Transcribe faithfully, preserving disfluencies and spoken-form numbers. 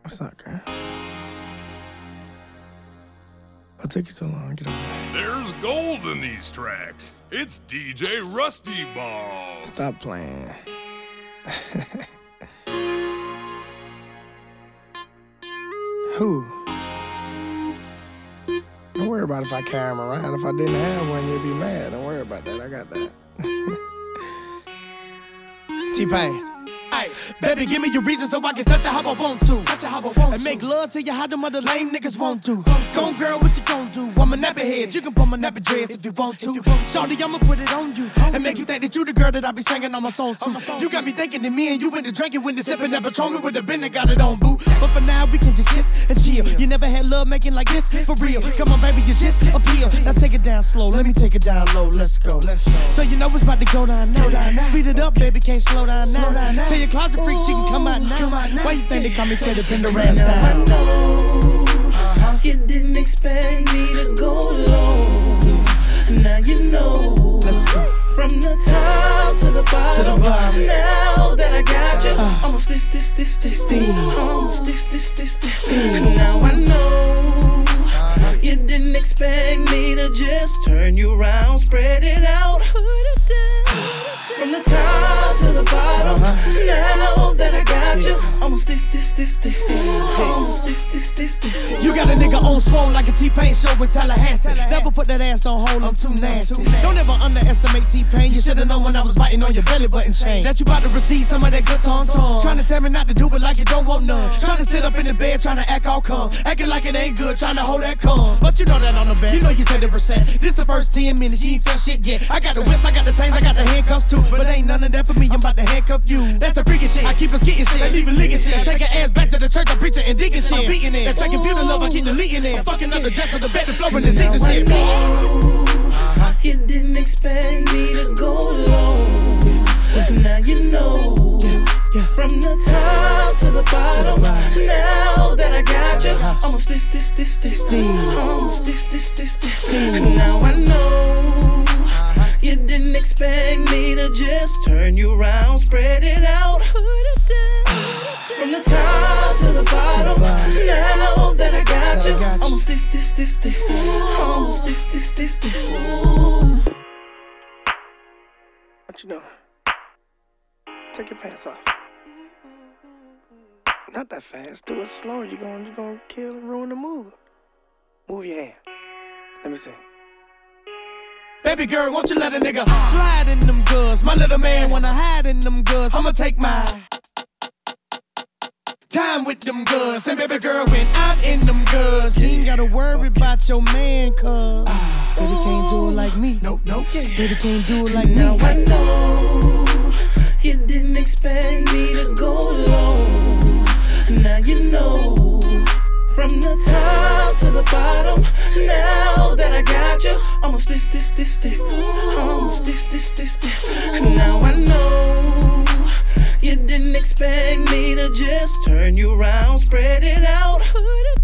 What's up, girl? What took you so long to get over there? There's gold in these tracks. It's D J Rusty Ball. Stop playing. Who? Don't worry about if I carry him around. If I didn't have one, you'd be mad. Don't worry about that. I got that. T-Pain. Ay, baby, give me your reason so I can touch you how I want to. Touch you how I want and to. Make love to you how them other lame niggas want to. Gon' girl, what you gon' do? I'm a nappy head. You can put my nappy dress if you want to. Shawty, I'ma put it on you and make you think that you the girl that I be singing on my songs to. You got me thinking that me and you in the drinking when they sipping that Patron with the bin that got it on, boo. But for now, we can just kiss and chill. You never had love making like this, for real. Come on, baby, you just appeal. Now take it down slow. Let me take it down low. Let's go. So you know it's about to go down now. Speed it up, baby, can't slow down now. Tell your closet freak she can come out now. Why you think they call me Teddy Pendergrass down? I know uh-huh. You didn't expect me to go low. Yeah. Now you know. Let's go. From the top to the bottom. To the bottom. Now that I got you, uh, almost this, this, this, this, this, almost this, this, this, this, this. Now I know uh-huh. You didn't expect me to just turn you around, spread it out, put it down. From the top to the bottom, uh-huh. Now that I got you, almost this, this, this, this, almost this, this, this, this. You got a nigga on swole like a T-Pain show in Tallahassee. Never put that ass on hold, I'm too nasty. Don't ever underestimate T-Pain. You should've known when I was biting on your belly button chain that you about to receive some of that good tongue-tongue. Trying to tell me not to do it like you don't want none. Trying to sit up in the bed, trying to act all calm, acting like it ain't good, trying to hold that calm. But you know that on the bed. You know you said the percent. This the first ten minutes, you ain't felt shit yet. I got the whips, I got the chains, I got the handcuffs too. But ain't none of that for me, I'm about to handcuff you. That's the freaking shit. I keep us getting shit, and leaving licking shit. Take your ass back to the church, I'm preaching and digging shit. I'm beating it. That's straight computer love, I keep deleting it. I'm fucking up the dress of the bed, the floor and the seats and shit. Uh-huh. You didn't expect me to go low. Yeah. Now you know. Yeah. Yeah. From the top to the bottom. To the now that I got you, uh-huh. Almost this, this, this, this, this. Almost this, this, this, this, this. Now I know. Uh-huh. You didn't expect me to just turn you around, spread it out, put it down. From the top to the bottom, now that I got you, almost this, this, this, this, almost this, this, this, this. What you doing? Take your pants off. Not that fast. Do it slow. You're gonna, you're gonna kill and ruin the mood. Move your hand. Let me see. Baby girl, won't you let a nigga slide in them goods? My little man wanna hide in them goods. I'ma take my time with them goods. And baby girl, when I'm in them goods, you ain't gotta worry about your man, cuz ah, baby can't do it like me. Nope, nope, yeah. Baby can't do it like me. Now I know you didn't expect me to go low. Now you know. From the top to the bottom, now that I got you, almost this, this, this, this, almost this, this, this, this. Now I know you didn't expect me to just turn you around, spread it out, put it